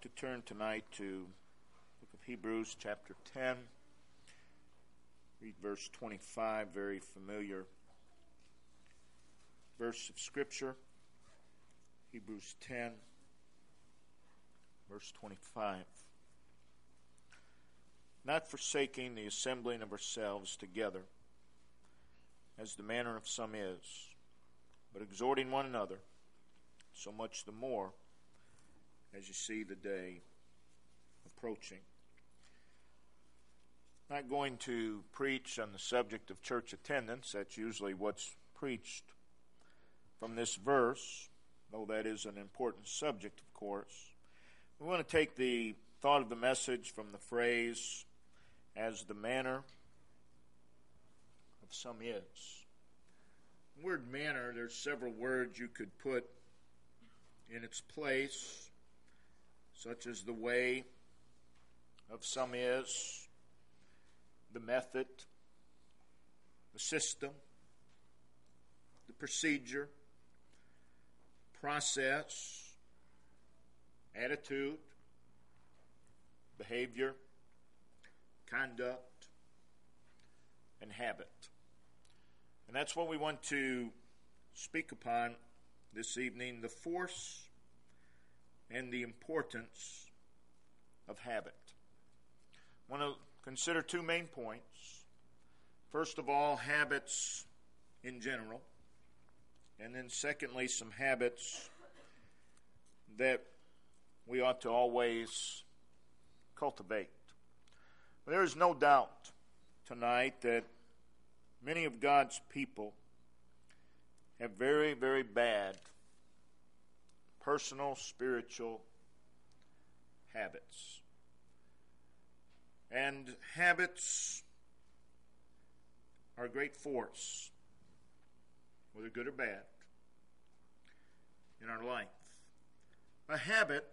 to turn tonight to the book of Hebrews chapter 10. Read verse 25, very familiar verse of Scripture. Hebrews 10, verse 25. Not forsaking the assembling of ourselves together, as the manner of some is, but exhorting one another, so much the more as you see the day approaching. I'm not going to preach on the subject of church attendance. That's usually what's preached from this verse, though that is an important subject, of course. We want to take the thought of the message from the phrase, as the manner of some is. The word manner, there's several words you could put in its place, such as the way of some is, the method, the system, the procedure, process, attitude, behavior, conduct, and habit. And that's what we want to speak upon this evening, the force and the importance of habit. I want to consider two main points. First of all, habits in general, and then secondly, some habits that we ought to always cultivate. There is no doubt tonight that many of God's people have very, very bad personal, spiritual habits. And habits are a great force, whether good or bad, in our life. A habit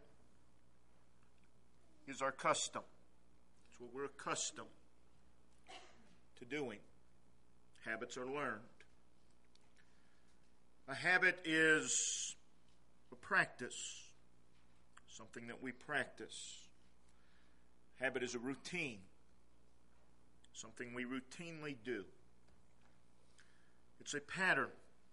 is our custom. It's what we're accustomed to doing. Habits are learned. A habit is a practice, something that we practice. Habit is a routine, something we routinely do. It's a pattern.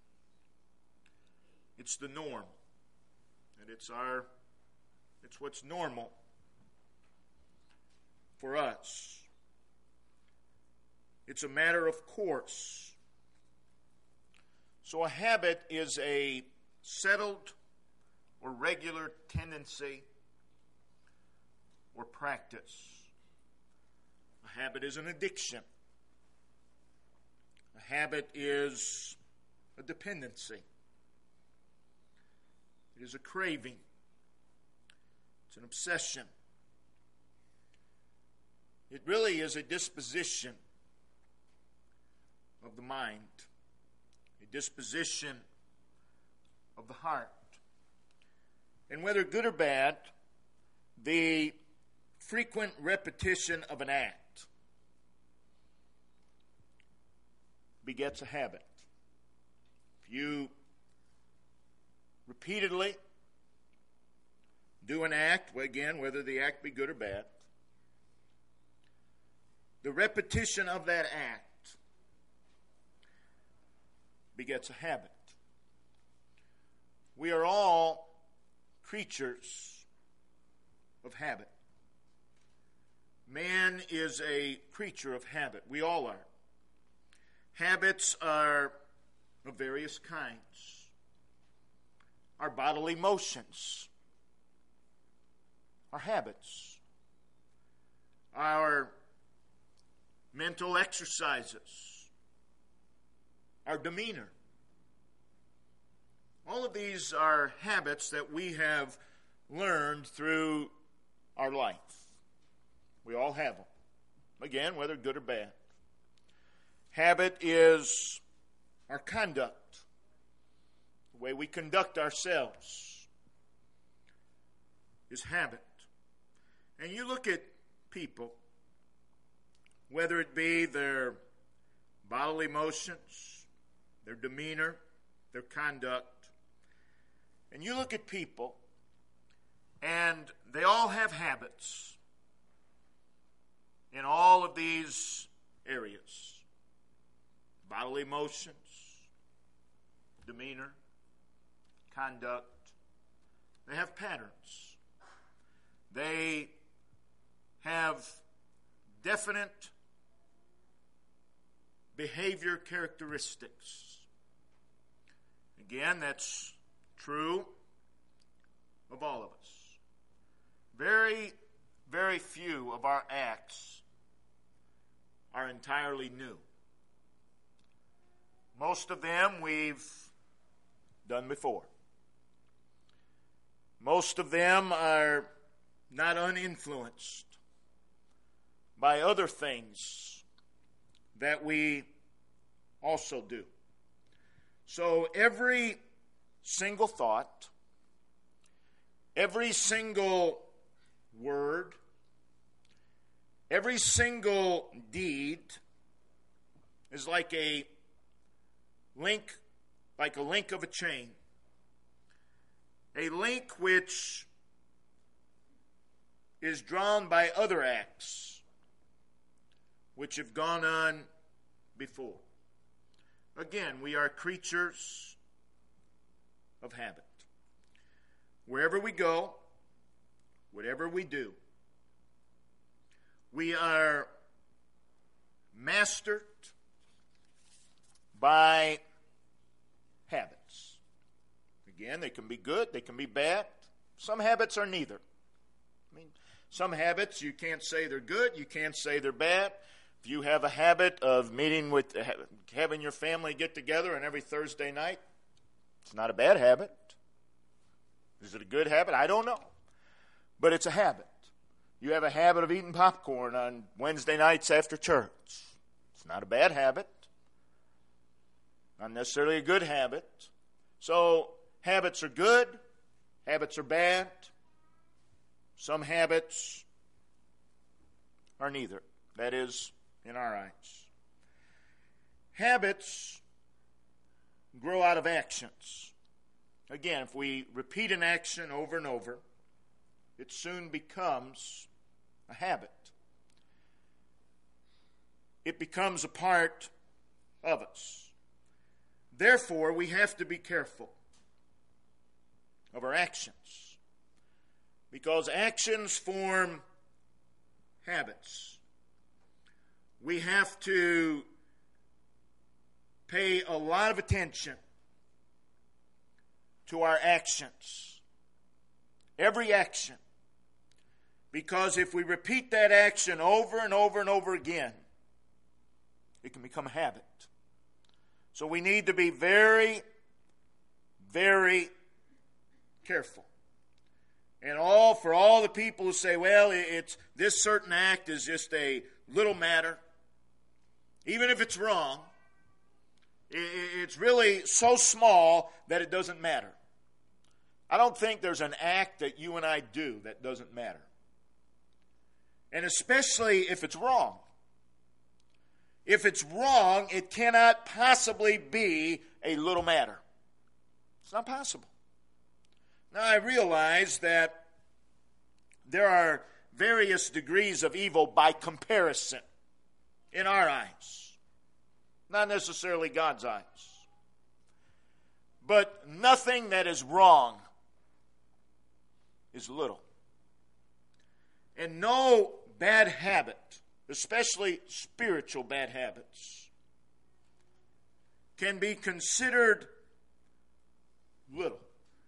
It's the norm. And it's what's normal for us. It's a matter of course. So a habit is a settled or regular tendency or practice. A habit is an addiction. A habit is a dependency. It is a craving. It's an obsession. It really is a disposition of the mind, a disposition of the heart. And whether good or bad, the frequent repetition of an act begets a habit. If you repeatedly do an act, again, whether the act be good or bad, the repetition of that act begets a habit. We are all creatures of habit. Man is a creature of habit. We all are. Habits are of various kinds. Our bodily motions are habits. Our mental exercises, our demeanor. All of these are habits that we have learned through our life. We all have them. Again, whether good or bad. Habit is our conduct, the way we conduct ourselves is habit. And you look at people, whether it be their bodily motions, their demeanor, their conduct, and you look at people, And they all have habits in all of these areas. Bodily motions, demeanor, conduct. They have patterns. They have definite behavior characteristics. Again, that's true of all of us. Very, very few of our acts are entirely new. Most of them we've done before. Most of them are not uninfluenced by other things that we also do. So every single thought, every single word, every single deed is like a link of a chain. A link which is drawn by other acts which have gone on before. Again, we are creatures of habit. Wherever we go, whatever we do, we are mastered by habits. Again, they can be good, they can be bad. Some habits are neither. Some habits you can't say they're good, you can't say they're bad. If you have a habit of having your family get together on every Thursday night, it's not a bad habit. Is it a good habit? I don't know. But it's a habit. You have a habit of eating popcorn on Wednesday nights after church. It's not a bad habit. Not necessarily a good habit. So, habits are good. Habits are bad. Some habits are neither. That is, in our eyes. Habits grow out of actions. Again, if we repeat an action over and over, it soon becomes a habit. It becomes a part of us. Therefore, we have to be careful of our actions, because actions form habits. We have to pay a lot of attention to our actions. Every action. Because if we repeat that action over and over and over again, it can become a habit. So we need to be very, very careful. And for all the people who say, well, it's this certain act is just a little matter, even if it's wrong, it's really so small that it doesn't matter. I don't think there's an act that you and I do that doesn't matter. And especially if it's wrong. If it's wrong, it cannot possibly be a little matter. It's not possible. Now, I realize that there are various degrees of evil by comparison in our eyes. Not necessarily God's eyes. But nothing that is wrong is little. And no bad habit, especially spiritual bad habits, can be considered little.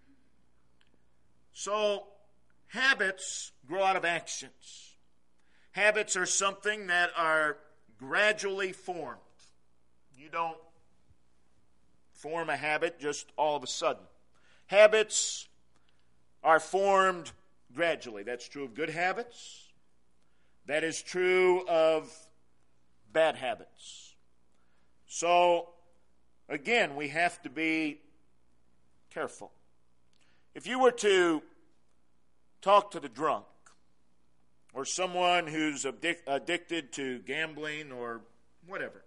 So, habits grow out of actions. Habits are something that are gradually formed. You don't form a habit just all of a sudden. Habits are formed gradually. That's true of good habits. That is true of bad habits. So, again, we have to be careful. If you were to talk to the drunk or someone who's addicted to gambling or whatever,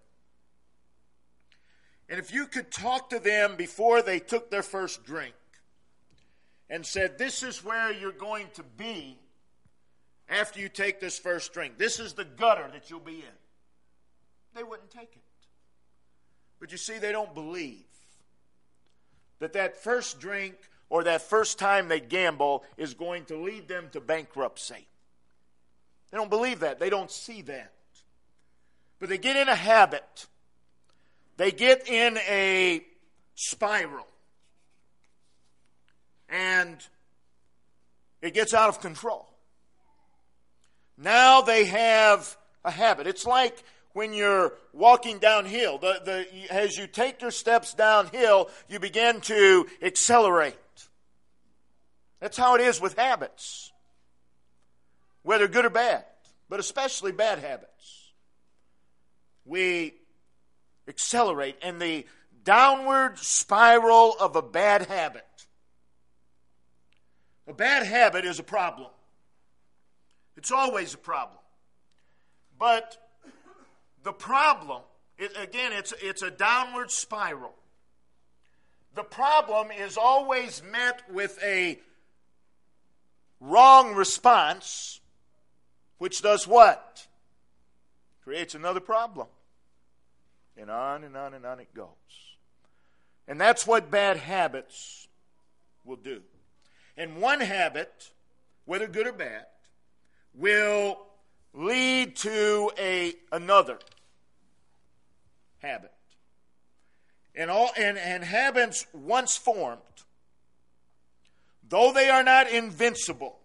and if you could talk to them before they took their first drink, and said, this is where you're going to be after you take this first drink. This is the gutter that you'll be in. They wouldn't take it. But you see, they don't believe that first drink or that first time they gamble is going to lead them to bankruptcy. They don't believe that. They don't see that. But they get in a habit. They get in a spiral. And it gets out of control. Now they have a habit. It's like when you're walking downhill. As you take your steps downhill, you begin to accelerate. That's how it is with habits. Whether good or bad, but especially bad habits. We accelerate, and the downward spiral of a bad habit. A bad habit is a problem. It's always a problem. But the problem, it's a downward spiral. The problem is always met with a wrong response, which does what? Creates another problem. And on and on and on it goes. And that's what bad habits will do. And one habit, whether good or bad, will lead to another habit. And habits once formed, though they are not invincible,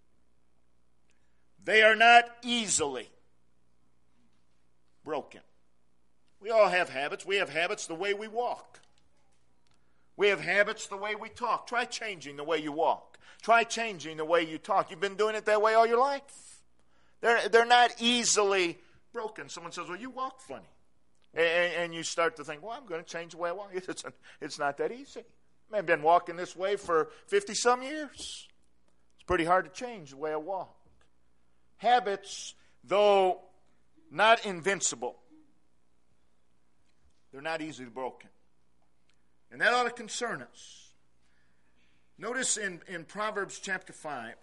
they are not easily broken. We all have habits. We have habits the way we walk. We have habits the way we talk. Try changing the way you walk. Try changing the way you talk. You've been doing it that way all your life. They're not easily broken. Someone says, well, you walk funny. And you start to think, well, I'm going to change the way I walk. It's not that easy. I've been walking this way for 50-some years. It's pretty hard to change the way I walk. Habits, though not invincible, they're not easily broken. And that ought to concern us. Notice in Proverbs chapter 5,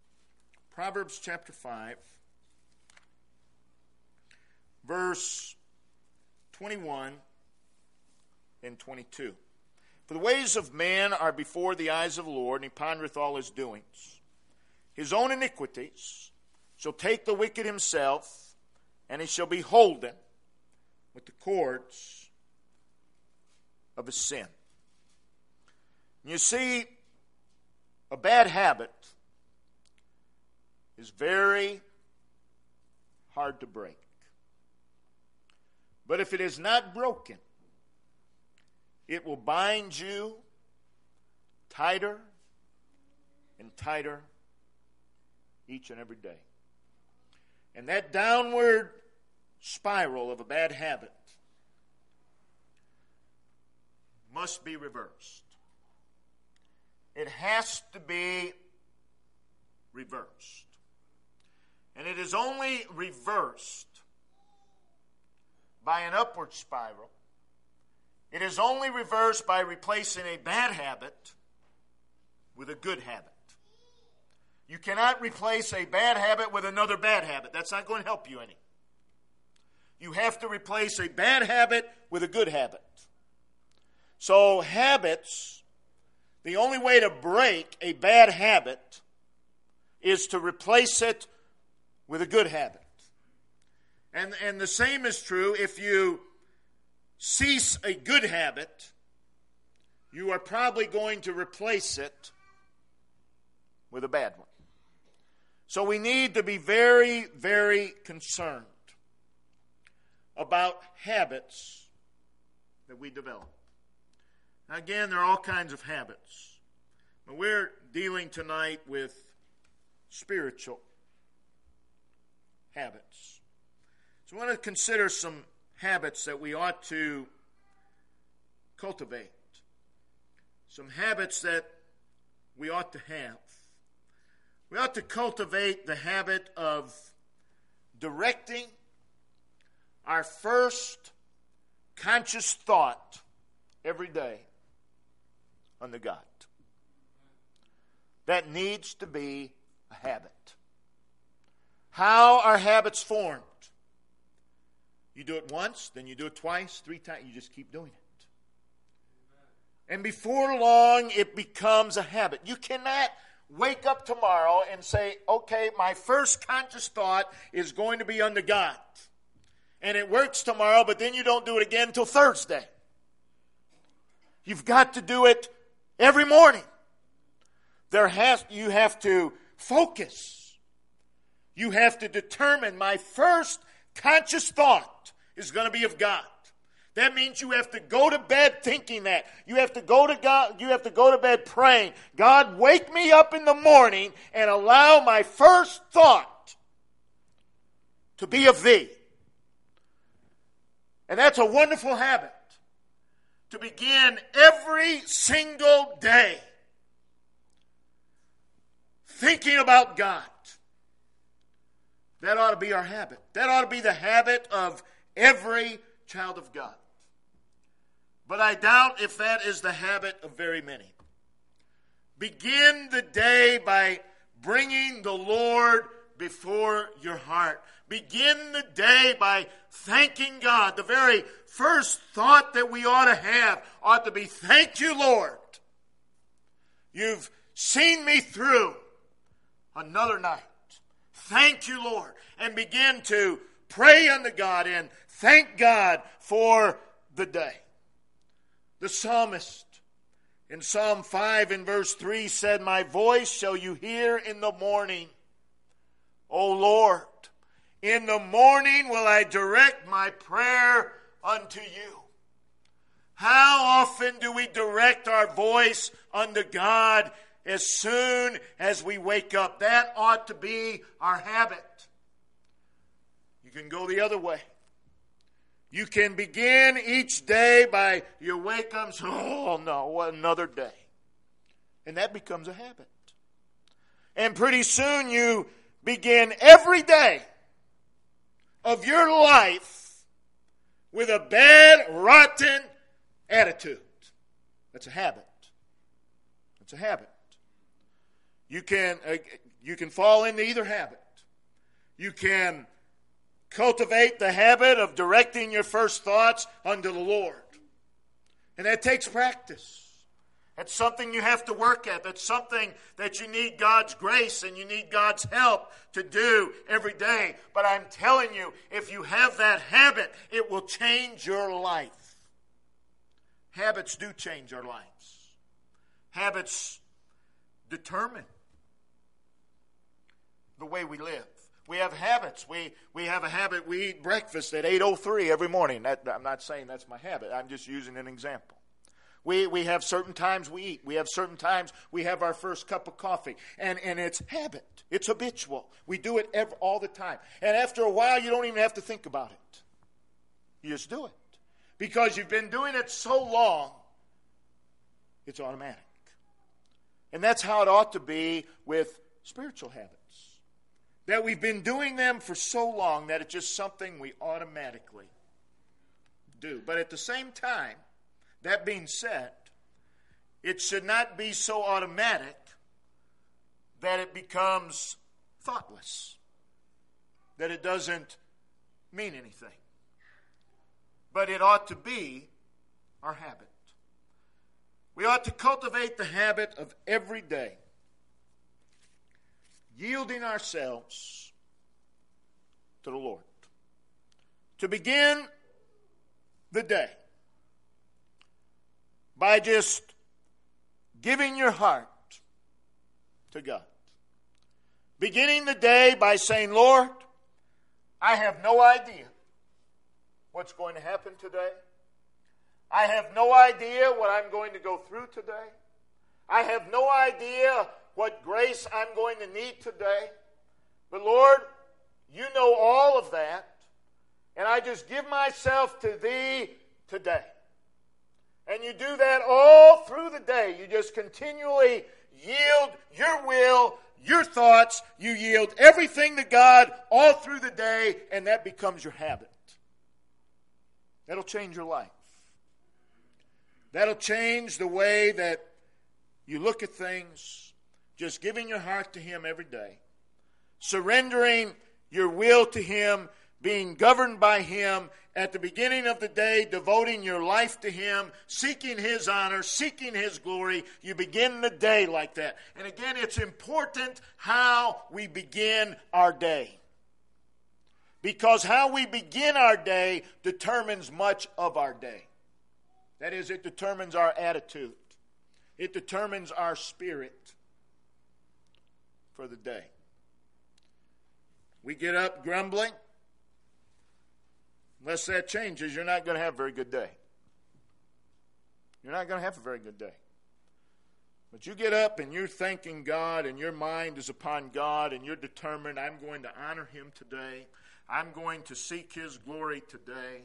verse 21 and 22. For the ways of man are before the eyes of the Lord, and he pondereth all his doings. His own iniquities shall take the wicked himself, and he shall be holden with the cords of his sin. You see, a bad habit is very hard to break. But if it is not broken, it will bind you tighter and tighter each and every day. And that downward spiral of a bad habit must be reversed. It has to be reversed. And it is only reversed by an upward spiral. It is only reversed by replacing a bad habit with a good habit. You cannot replace a bad habit with another bad habit. That's not going to help you any. You have to replace a bad habit with a good habit. So habits, the only way to break a bad habit is to replace it with a good habit. And the same is true if you cease a good habit, you are probably going to replace it with a bad one. So we need to be very, very concerned about habits that we develop. Now again, there are all kinds of habits. But we're dealing tonight with spiritual habits. So I want to consider some habits that we ought to cultivate. Some habits that we ought to have. We ought to cultivate the habit of directing our first conscious thought every day unto God. that needs to be a habit. How are habits formed? You do it once, then you do it twice, 3 times. You just keep doing it. And before long, it becomes a habit. You cannot wake up tomorrow and say, okay, my first conscious thought is going to be unto God. And it works tomorrow, but then you don't do it again until Thursday. You've got to do it every morning. You have to focus. You have to determine my first conscious thought is going to be of God. That means you have to go to bed thinking that. You have to go to God. You have to go to bed praying, God, wake me up in the morning and allow my first thought to be of Thee. And that's a wonderful habit to begin every single day thinking about God. That ought to be our habit. That ought to be the habit of every child of God. But I doubt if that is the habit of very many. Begin the day by bringing the Lord before your heart. Begin the day by thanking God. The very first thought that we ought to have ought to be, thank you, Lord. You've seen me through another night. Thank you, Lord. And begin to pray unto God and thank God for the day. The psalmist in Psalm 5 in verse 3 said, my voice shall you hear in the morning. O Lord, in the morning will I direct my prayer unto you. How often do we direct our voice unto God as soon as we wake up? That ought to be our habit. You can go the other way. You can begin each day by you wake up and say, oh no, what another day. And that becomes a habit. And pretty soon you begin every day of your life with a bad, rotten attitude. That's a habit. That's a habit. You can fall into either habit. You can cultivate the habit of directing your first thoughts unto the Lord. And that takes practice. That's something you have to work at. That's something that you need God's grace and you need God's help to do every day. But I'm telling you, if you have that habit, it will change your life. Habits do change our lives. Habits determine the way we live. We have habits. We have a habit. We eat breakfast at 8:03 every morning. I'm not saying that's my habit. I'm just using an example. We have certain times we eat. We have certain times we have our first cup of coffee. And it's habit. It's habitual. We do it all the time. And after a while, you don't even have to think about it. You just do it. Because you've been doing it so long, it's automatic. And that's how it ought to be with spiritual habits. That we've been doing them for so long that it's just something we automatically do. But at the same time, that being said, it should not be so automatic that it becomes thoughtless, that it doesn't mean anything. But it ought to be our habit. We ought to cultivate the habit of every day yielding ourselves to the Lord. To begin the day by just giving your heart to God. Beginning the day by saying, Lord, I have no idea what's going to happen today. I have no idea what I'm going to go through today. I have no idea what grace I'm going to need today. But Lord, you know all of that. And I just give myself to Thee today. And you do that all through the day. You just continually yield your will, your thoughts. You yield everything to God all through the day. And that becomes your habit. That'll change your life. That'll change the way that you look at things. just giving your heart to Him every day, surrendering your will to Him, being governed by Him, at the beginning of the day, devoting your life to Him, seeking His honor, seeking His glory. You begin the day like that. And again, it's important how we begin our day. Because how we begin our day determines much of our day. That is, it determines our attitude. It determines our spirit for the day. We get up grumbling. Unless that changes, you're not going to have a very good day. You're not going to have a very good day. But you get up and you're thanking God and your mind is upon God and you're determined, I'm going to honor Him today. I'm going to seek His glory today.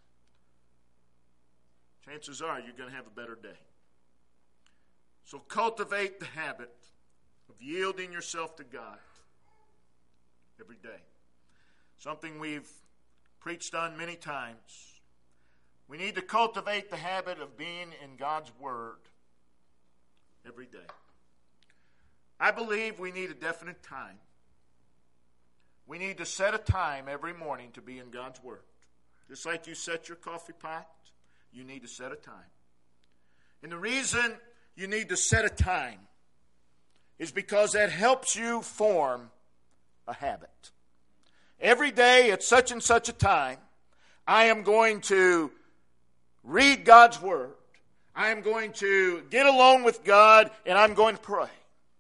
Chances are you're going to have a better day. So cultivate the habit of yielding yourself to God every day. Something we've preached on many times. We need to cultivate the habit of being in God's Word every day. I believe we need a definite time. We need to set a time every morning to be in God's Word. Just like you set your coffee pot, you need to set a time. And the reason you need to set a time is because that helps you form a habit. Every day at such and such a time, I am going to read God's Word. I am going to get alone with God and I'm going to pray.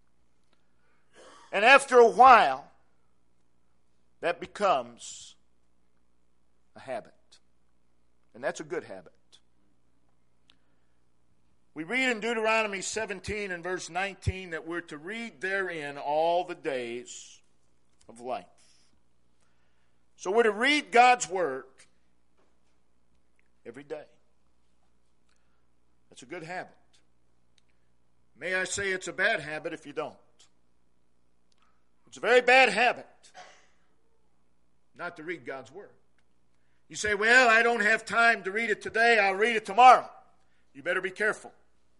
And after a while, that becomes a habit. And that's a good habit. We read in Deuteronomy 17 and verse 19 that we're to read therein all the days of life. So we're to read God's Word every day. That's a good habit. May I say it's a bad habit if you don't. It's a very bad habit not to read God's Word. You say, well, I don't have time to read it today. I'll read it tomorrow. You better be careful.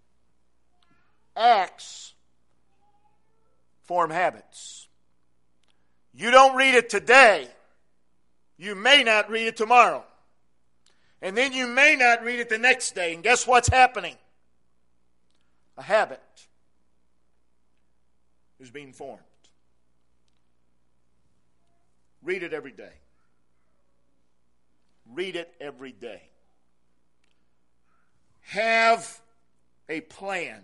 Acts form habits. You don't read it today, you may not read it tomorrow. And then you may not read it the next day. And guess what's happening? A habit is being formed. Read it every day. Read it every day. Have a plan.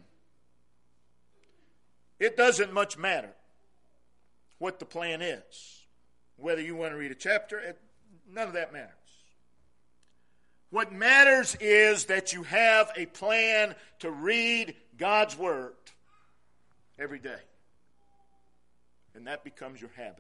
It doesn't much matter what the plan is. Whether you want to read a chapter, none of that matters. What matters is that you have a plan to read God's Word every day. And that becomes your habit.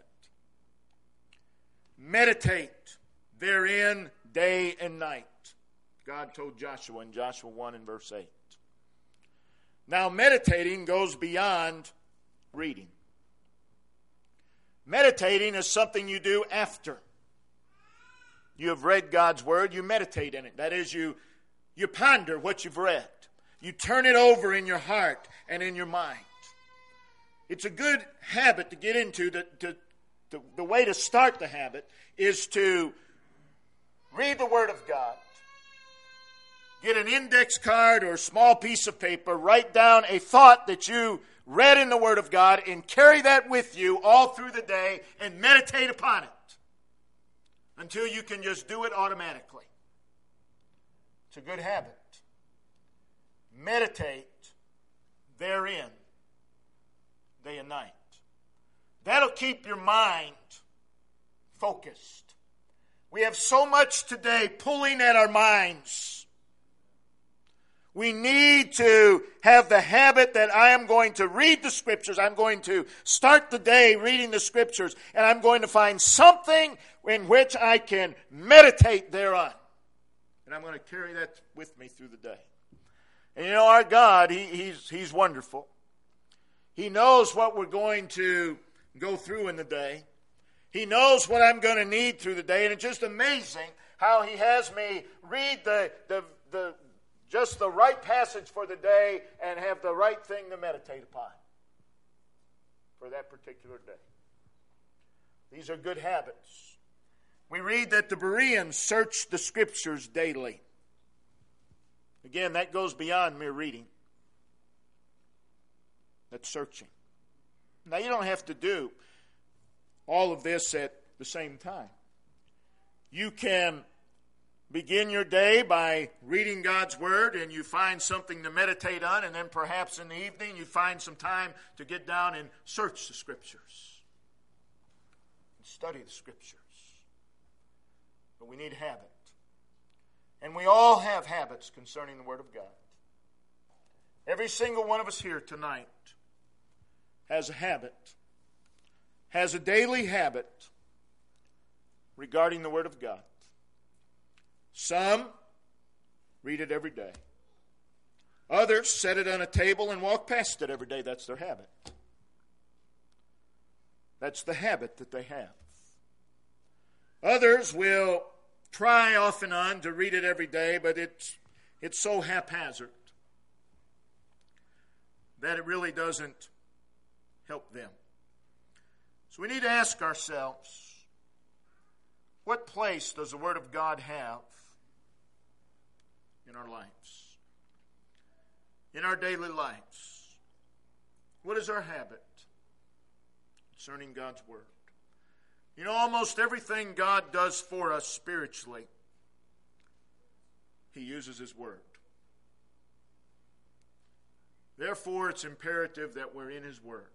Meditate therein day and night. God told Joshua in Joshua 1 and verse 8. Now, meditating goes beyond reading. Meditating is something you do after you have read God's Word. You meditate in it. That is, you ponder what you've read. You turn it over in your heart and in your mind. It's a good habit to get into. The way to start the habit is to read the Word of God. Get an index card or a small piece of paper. Write down a thought that you read in the Word of God and carry that with you all through the day and meditate upon it until you can just do it automatically. It's a good habit. Meditate therein day and night. That'll keep your mind focused. We have so much today pulling at our minds. We need to have the habit that I am going to read the Scriptures. I'm going to start the day reading the Scriptures, and I'm going to find something in which I can meditate thereon. And I'm going to carry that with me through the day. And you know, our God, He's wonderful. He knows what we're going to go through in the day. He knows what I'm going to need through the day, and it's just amazing how He has me read just the right passage for the day and have the right thing to meditate upon. for that particular day. These are good habits. We read that the Bereans searched the Scriptures daily. Again, that goes beyond mere reading. That's searching. Now, you don't have to do all of this at the same time. You can begin your day by reading God's Word, and you find something to meditate on, and then perhaps in the evening you find some time to get down and search the Scriptures and study the Scriptures. But we need habit. And we all have habits concerning the Word of God. Every single one of us here tonight has a habit, has a daily habit regarding the Word of God. Some read it every day. Others set it on a table and walk past it every day. That's their habit. That's the habit that they have. Others will try off and on to read it every day, but it's so haphazard that it really doesn't help them. So we need to ask ourselves, what place does the Word of God have in our lives? In our daily lives? What is our habit concerning God's Word? You know, almost everything God does for us spiritually, He uses His Word. Therefore, it's imperative that we're in His Word.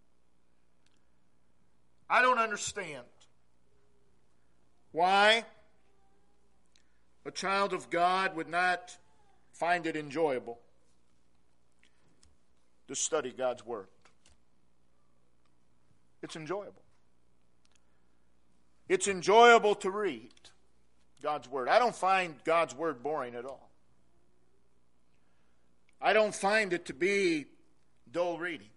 I don't understand why a child of God would not find it enjoyable to study God's Word. It's enjoyable. It's enjoyable to read God's Word. I don't find God's Word boring at all. I don't find it to be dull reading.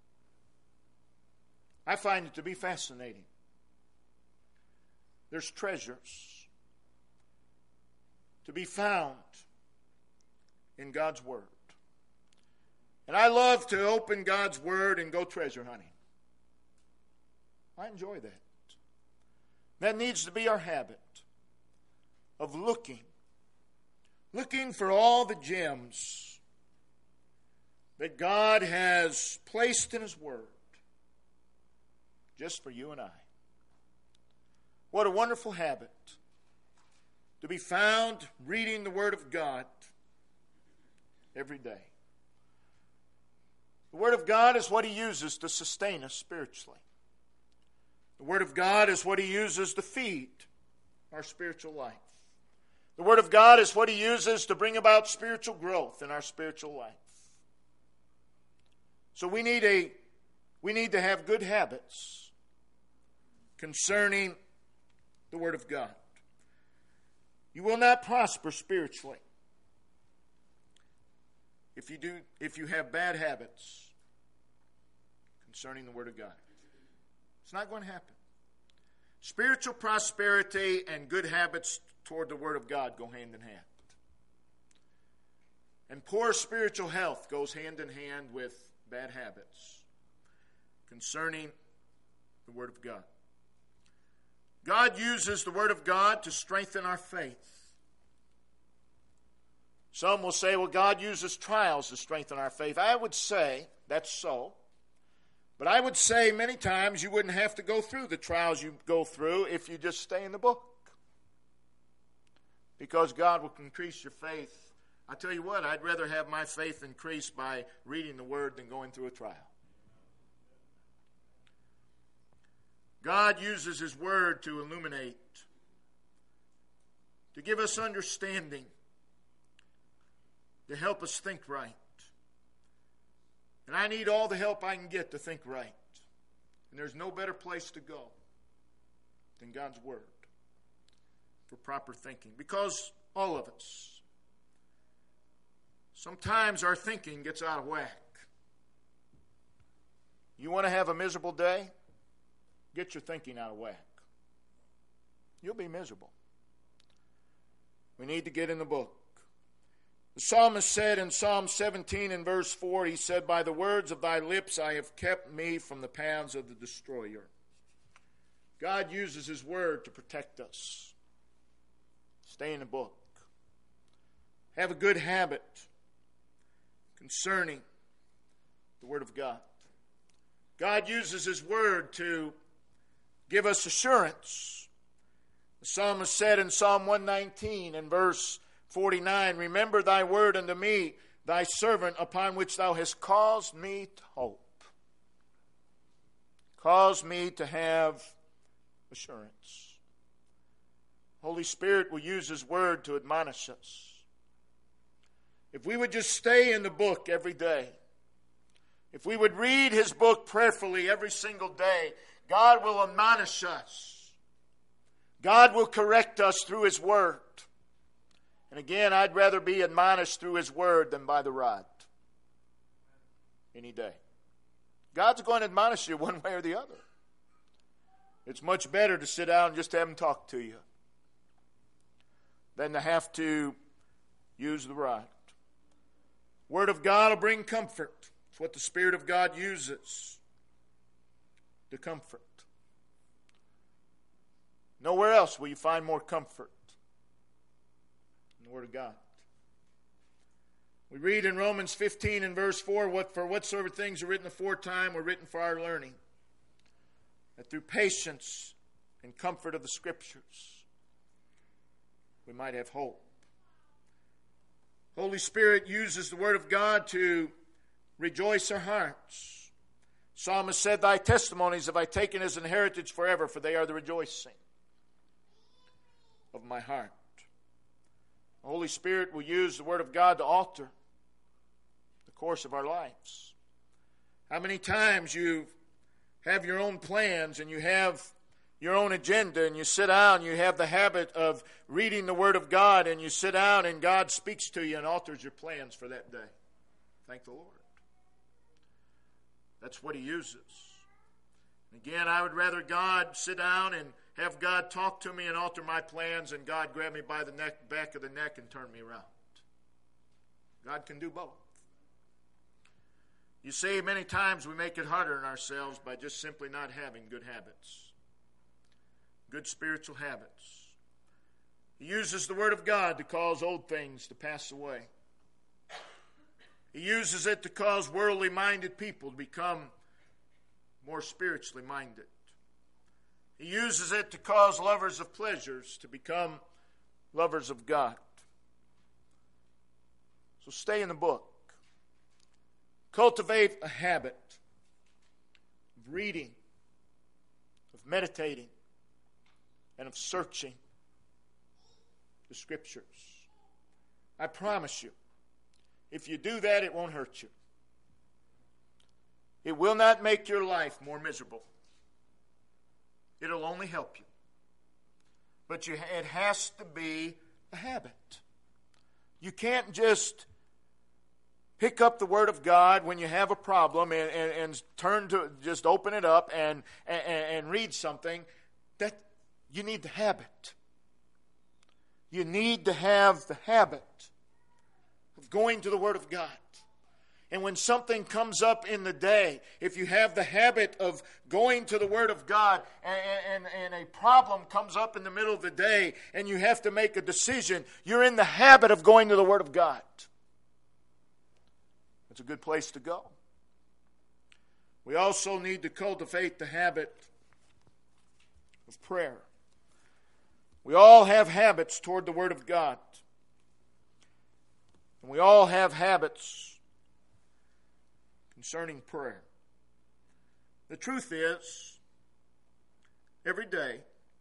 I find it to be fascinating. There's treasures to be found in God's Word. And I love to open God's Word and go treasure hunting. I enjoy that. That needs to be our habit of looking for all the gems that God has placed in His Word just for you and I. What a wonderful habit to be found reading the Word of God every day. The Word of God is what He uses to sustain us spiritually. The Word of God is what He uses to feed our spiritual life. The Word of God is what He uses to bring about spiritual growth in our spiritual life. So we need to have good habits concerning the Word of God. You will not prosper spiritually if you have bad habits concerning the Word of God. It's not going to happen. Spiritual prosperity and good habits toward the Word of God go hand in hand. And poor spiritual health goes hand in hand with bad habits concerning the Word of God. God uses the Word of God to strengthen our faith. Some will say, well, God uses trials to strengthen our faith. I would say that's so. But I would say many times you wouldn't have to go through the trials you go through if you just stay in the book. Because God will increase your faith. I tell you what, I'd rather have my faith increased by reading the Word than going through a trial. God uses His Word to illuminate, to give us understanding, to help us think right. And I need all the help I can get to think right. And there's no better place to go than God's Word for proper thinking. Because all of us, sometimes our thinking gets out of whack. You want to have a miserable day? Get your thinking out of whack. You'll be miserable. We need to get in the book. The psalmist said in Psalm 17 and verse 4, he said, "By the words of thy lips I have kept me from the paths of the destroyer." God uses his word to protect us. Stay in the book. Have a good habit concerning the word of God. God uses his word to give us assurance. The psalmist said in Psalm 119 and verse 49, "Remember thy word unto me, thy servant, upon which thou hast caused me to hope." Cause me to have assurance. Holy Spirit will use his word to admonish us. If we would just stay in the book every day, if we would read his book prayerfully every single day, God will admonish us. God will correct us through his word. And again, I'd rather be admonished through his word than by the rod. Any day. God's going to admonish you one way or the other. It's much better to sit down and just have him talk to you than to have to use the rod. Word of God will bring comfort. It's what the Spirit of God uses to comfort. Nowhere else will you find more comfort in the Word of God. We read in Romans 15 and verse 4, "For whatsoever things are written aforetime were written for our learning, that through patience and comfort of the Scriptures we might have hope." Holy Spirit uses the Word of God to rejoice our hearts. Psalmist said, "Thy testimonies have I taken as an heritage forever, for they are the rejoicing of my heart." The Holy Spirit will use the Word of God to alter the course of our lives. How many times you have your own plans and you have your own agenda and you sit down, you have the habit of reading the Word of God, and you sit down and God speaks to you and alters your plans for that day. Thank the Lord. That's what he uses. Again, I would rather God sit down and have God talk to me and alter my plans, and God grab me by the back of the neck and turn me around. God can do both. You see, many times we make it harder on ourselves by just simply not having good habits. Good spiritual habits. He uses the Word of God to cause old things to pass away. He uses it to cause worldly minded people to become more spiritually minded. He uses it to cause lovers of pleasures to become lovers of God. So stay in the book. Cultivate a habit of reading, of meditating, and of searching the Scriptures. I promise you, if you do that, it won't hurt you. It will not make your life more miserable. It'll only help you. But it has to be a habit. You can't just pick up the Word of God when you have a problem and turn to just open it up and read something. That you need the habit. You need to have the habit of going to the Word of God. And when something comes up in the day, if you have the habit of going to the Word of God and a problem comes up in the middle of the day and you have to make a decision, you're in the habit of going to the Word of God. It's a good place to go. We also need to cultivate the habit of prayer. We all have habits toward the Word of God. And we all have habits concerning prayer. The truth is, every day,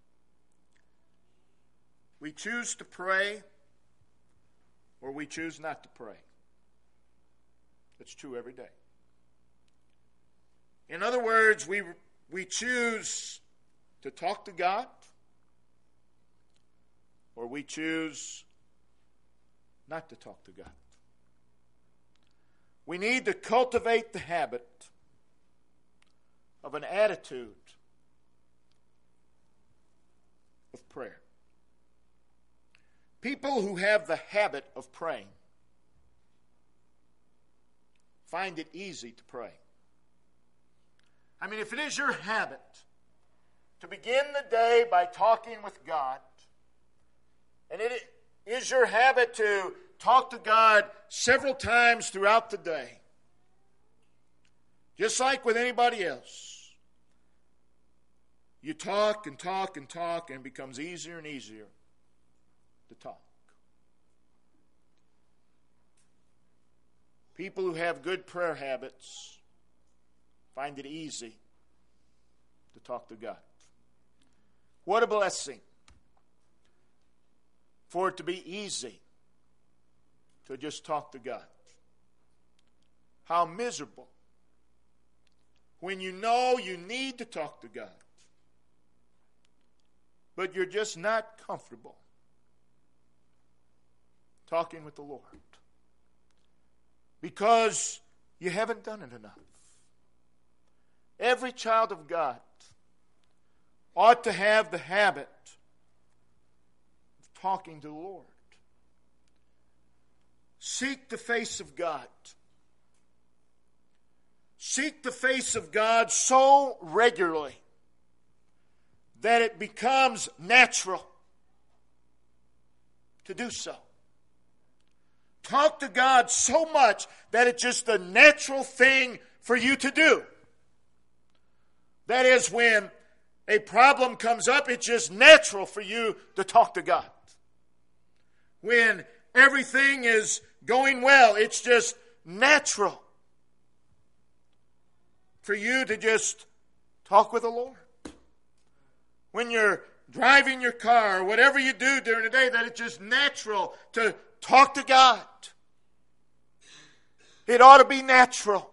we choose to pray or we choose not to pray. It's true every day. In other words, we choose to talk to God, or we choose not to talk to God. We need to cultivate the habit of an attitude of prayer. People who have the habit of praying find it easy to pray. I mean, if it is your habit to begin the day by talking with God, and it is your habit to talk to God several times throughout the day, just like with anybody else, you talk and talk and talk, and it becomes easier and easier to talk. People who have good prayer habits find it easy to talk to God. What a blessing for it to be easy to just talk to God. How miserable when you know you need to talk to God, but you're just not comfortable talking with the Lord because you haven't done it enough. Every child of God ought to have the habit of talking to the Lord. Seek the face of God. Seek the face of God so regularly that it becomes natural to do so. Talk to God so much that it's just a natural thing for you to do. That is, when a problem comes up, it's just natural for you to talk to God. When everything is going well, it's just natural for you to just talk with the Lord. When you're driving your car, or whatever you do during the day, that it's just natural to talk to God. It ought to be natural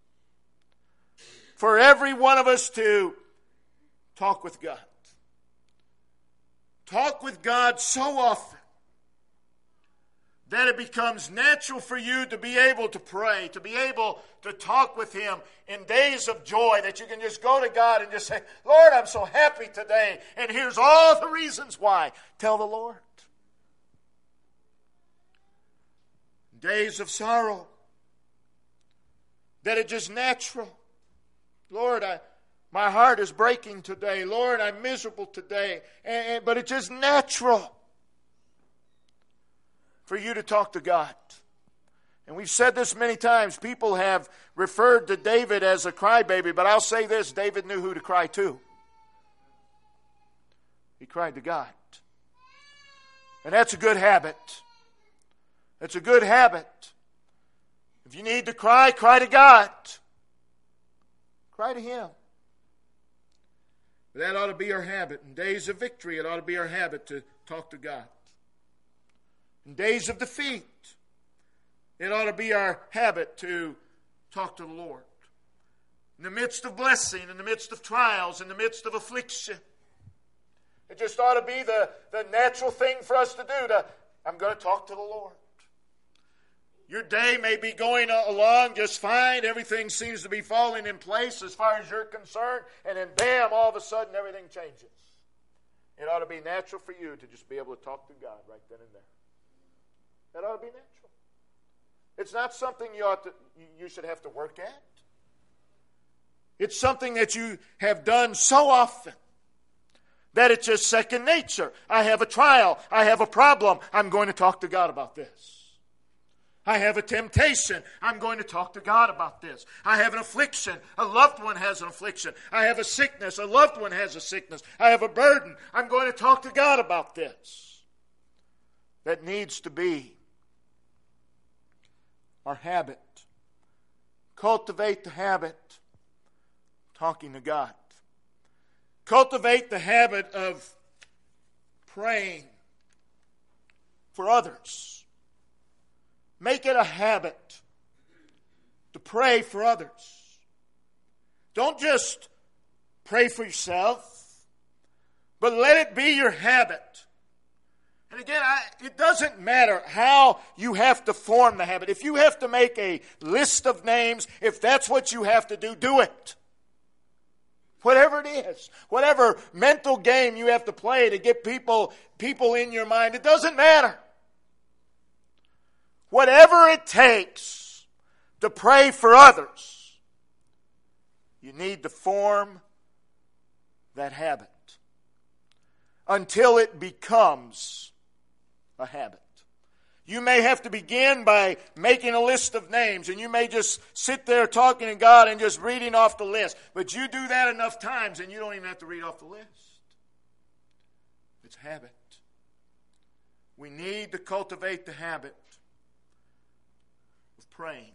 for every one of us to talk with God. Talk with God so often that it becomes natural for you to be able to pray, to be able to talk with Him in days of joy, that you can just go to God and just say, Lord, I'm so happy today, and here's all the reasons why. Tell the Lord. Days of sorrow, that it's just natural. Lord, my heart is breaking today. Lord, I'm miserable today. But it's just natural for you to talk to God. And we've said this many times. People have referred to David as a crybaby, but I'll say this, David knew who to cry to. He cried to God. And that's a good habit. It's a good habit. If you need to cry, cry to God. Cry to Him. That ought to be our habit. In days of victory, it ought to be our habit to talk to God. In days of defeat, it ought to be our habit to talk to the Lord. In the midst of blessing, in the midst of trials, in the midst of affliction, it just ought to be the natural thing for us to do. I'm going to talk to the Lord. Your day may be going along just fine. Everything seems to be falling in place as far as you're concerned. And then bam, all of a sudden everything changes. It ought to be natural for you to just be able to talk to God right then and there. That ought to be natural. It's not something you should have to work at. It's something that you have done so often that it's just second nature. I have a trial. I have a problem. I'm going to talk to God about this. I have a temptation. I'm going to talk to God about this. I have an affliction. A loved one has an affliction. I have a sickness. A loved one has a sickness. I have a burden. I'm going to talk to God about this. That needs to be our habit. Cultivate the habit of talking to God. Cultivate the habit of praying for others. Make it a habit to pray for others. Don't just pray for yourself, but let it be your habit. And again, it doesn't matter how you have to form the habit. If you have to make a list of names, if that's what you have to do, do it. Whatever it is, whatever mental game you have to play to get people in your mind, it doesn't matter. Whatever it takes to pray for others, you need to form that habit until it becomes a habit. You may have to begin by making a list of names, and you may just sit there talking to God and just reading off the list. But you do that enough times, and you don't even have to read off the list. It's habit. We need to cultivate the habit of praying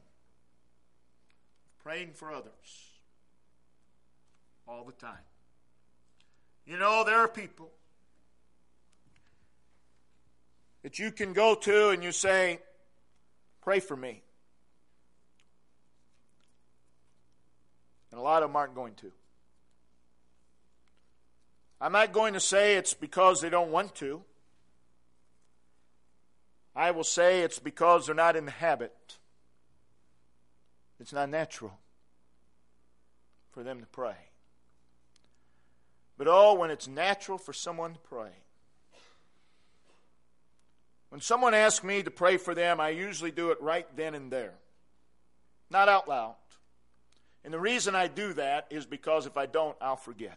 for others all the time. You know, there are people that you can go to and you say, pray for me. And a lot of them aren't going to. I'm not going to say it's because they don't want to. I will say it's because they're not in the habit. It's not natural for them to pray. But when it's natural for someone to pray. When someone asks me to pray for them, I usually do it right then and there. Not out loud. And the reason I do that is because if I don't, I'll forget.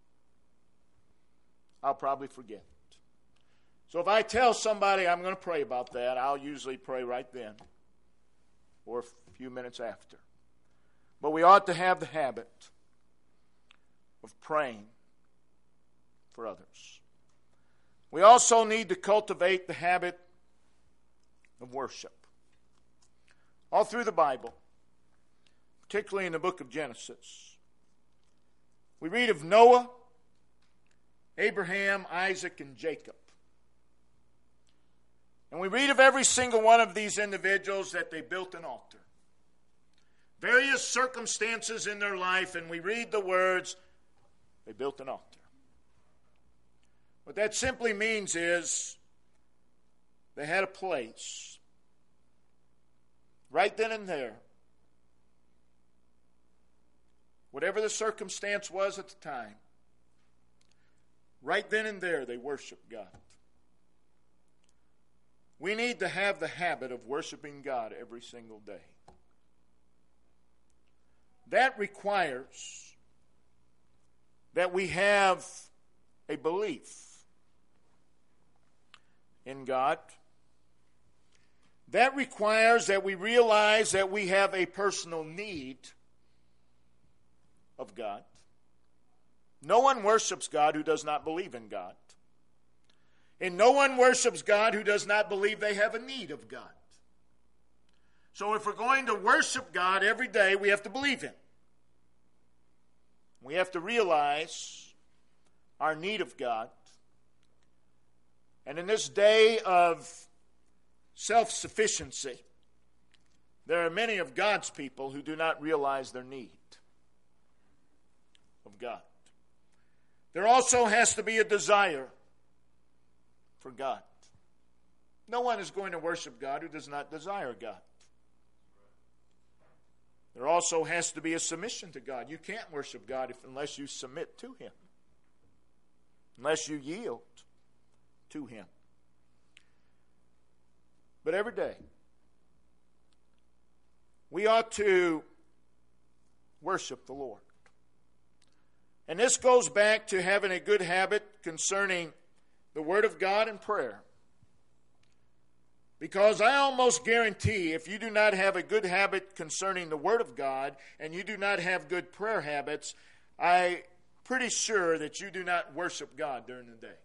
I'll probably forget. So if I tell somebody I'm going to pray about that, I'll usually pray right then or a few minutes after. But we ought to have the habit of praying for others. We also need to cultivate the habit of worship. All through the Bible, particularly in the book of Genesis, we read of Noah, Abraham, Isaac, and Jacob. And we read of every single one of these individuals that they built an altar. Various circumstances in their life, and we read the words, they built an altar. What that simply means is they had a place right then and there. Whatever the circumstance was at the time, right then and there they worshiped God. We need to have the habit of worshiping God every single day. That requires that we have a belief in God. That requires that we realize that we have a personal need of God. No one worships God who does not believe in God. And no one worships God who does not believe they have a need of God. So if we're going to worship God every day, we have to believe Him. We have to realize our need of God. And in this day of self-sufficiency, there are many of God's people who do not realize their need of God. There also has to be a desire for God. No one is going to worship God who does not desire God. There also has to be a submission to God. You can't worship God unless you submit to Him, unless you yield to Him. But every day, we ought to worship the Lord. And this goes back to having a good habit concerning the Word of God and prayer. Because I almost guarantee if you do not have a good habit concerning the Word of God and you do not have good prayer habits, I'm pretty sure that you do not worship God during the day.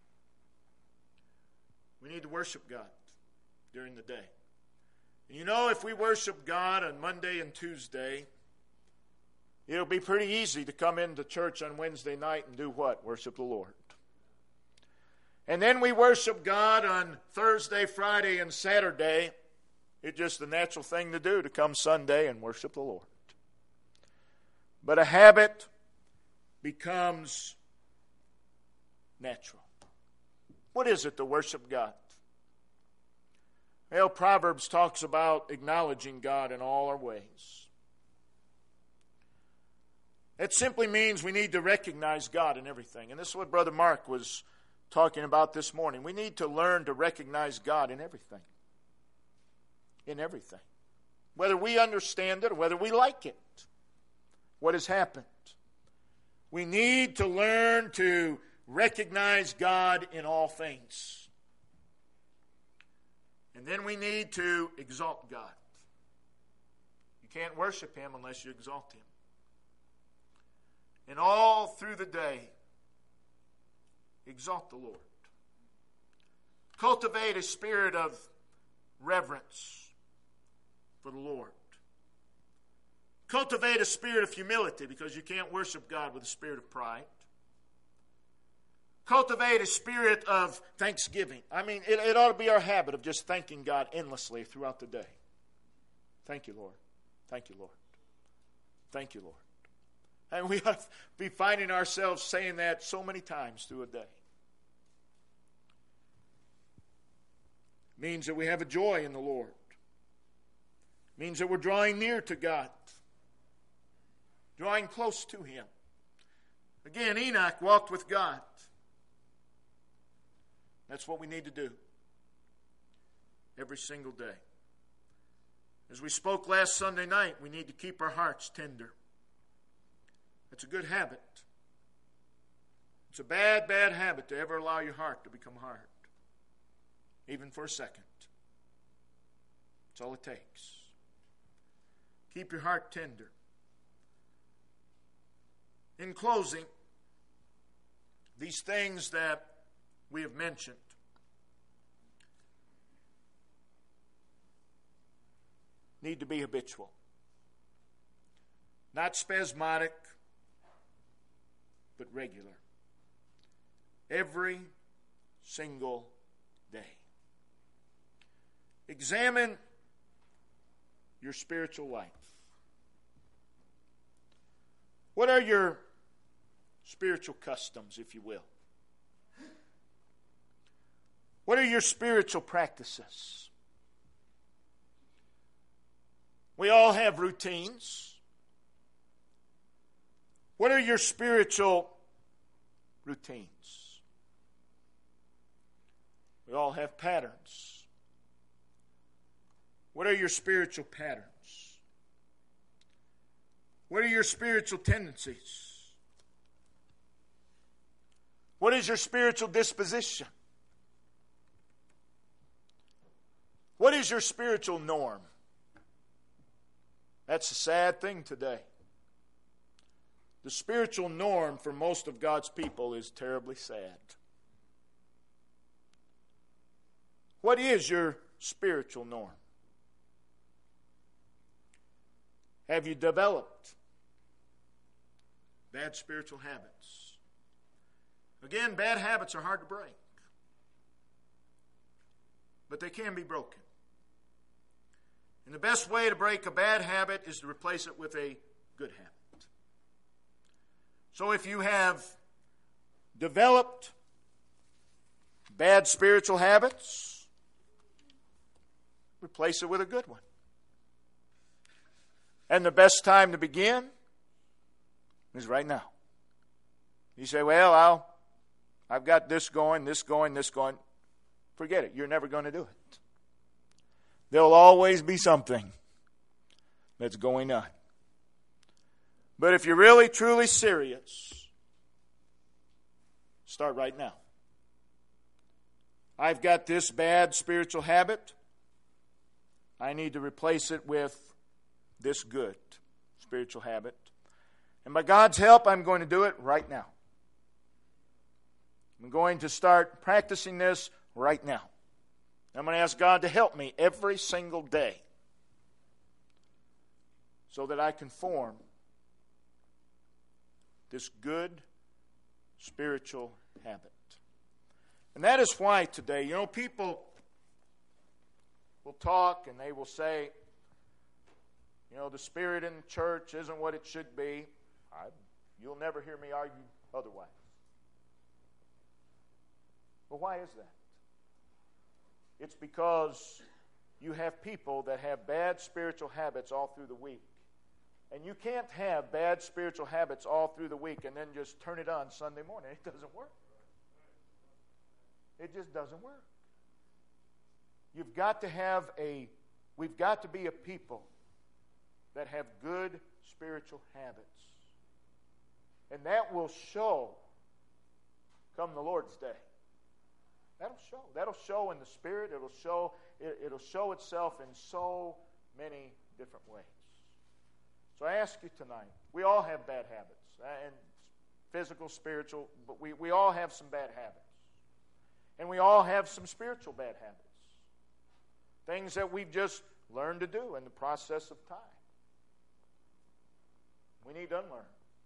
We need to worship God during the day. And you know, if we worship God on Monday and Tuesday, it'll be pretty easy to come into church on Wednesday night and do what? Worship the Lord. And then we worship God on Thursday, Friday, and Saturday. It's just the natural thing to do to come Sunday and worship the Lord. But a habit becomes natural. What is it to worship God? Well, Proverbs talks about acknowledging God in all our ways. It simply means we need to recognize God in everything. And this is what Brother Mark was talking about this morning. We need to learn to recognize God in everything. In everything. whether we understand it or whether we like it, what has happened. We need to learn to recognize God in all things. And then we need to exalt God. You can't worship Him unless you exalt Him. And all through the day, exalt the Lord. Cultivate a spirit of reverence for the Lord. Cultivate a spirit of humility, because you can't worship God with a spirit of pride. Cultivate a spirit of thanksgiving. I mean, it ought to be our habit of just thanking God endlessly throughout the day. Thank you, Lord. Thank you, Lord. Thank you, Lord. And we ought to be finding ourselves saying that so many times through a day. It means that we have a joy in the Lord. It means that we're drawing near to God. Drawing close to Him. Again, Enoch walked with God. That's what we need to do every single day. As we spoke last Sunday night, we need to keep our hearts tender. It's a good habit. It's a bad, bad habit to ever allow your heart to become hard, even for a second. That's all it takes. Keep your heart tender. In closing, these things that we have mentioned need to be habitual. Not spasmodic, but regular. Every single day. Examine your spiritual life. What are your spiritual customs, if you will? What are your spiritual practices? We all have routines. What are your spiritual routines? We all have patterns. What are your spiritual patterns? What are your spiritual tendencies? What is your spiritual disposition? What is your spiritual norm? That's a sad thing today. The spiritual norm for most of God's people is terribly sad. What is your spiritual norm? Have you developed bad spiritual habits? Again, bad habits are hard to break, but they can be broken. And the best way to break a bad habit is to replace it with a good habit. So if you have developed bad spiritual habits, replace it with a good one. And the best time to begin is right now. You say, well, I've got this going, this going, this going. Forget it. You're never going to do it. There'll always be something that's going on. But if you're really, truly serious, start right now. I've got this bad spiritual habit. I need to replace it with this good spiritual habit. And by God's help, I'm going to do it right now. I'm going to start practicing this right now. I'm going to ask God to help me every single day so that I can form this good spiritual habit. And that is why today, people will talk and they will say, the spirit in the church isn't what it should be. You'll never hear me argue otherwise. Well, why is that? It's because you have people that have bad spiritual habits all through the week. And you can't have bad spiritual habits all through the week and then just turn it on Sunday morning. It doesn't work. It just doesn't work. We've got to be a people that have good spiritual habits. And that will show come the Lord's day. That'll show. That'll show in the Spirit. It'll show itself in so many different ways. So I ask you tonight, we all have bad habits, and physical, spiritual, but we all have some bad habits. And we all have some spiritual bad habits. Things that we've just learned to do in the process of time. We need to unlearn.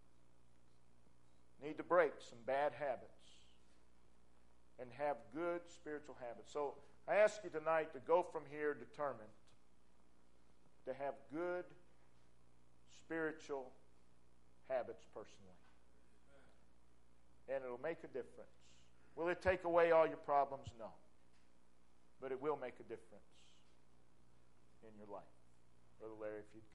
Need to break some bad habits and have good spiritual habits. So I ask you tonight to go from here determined to have good spiritual habits personally. And it'll make a difference. Will it take away all your problems? No. But it will make a difference in your life. Brother Larry, if you'd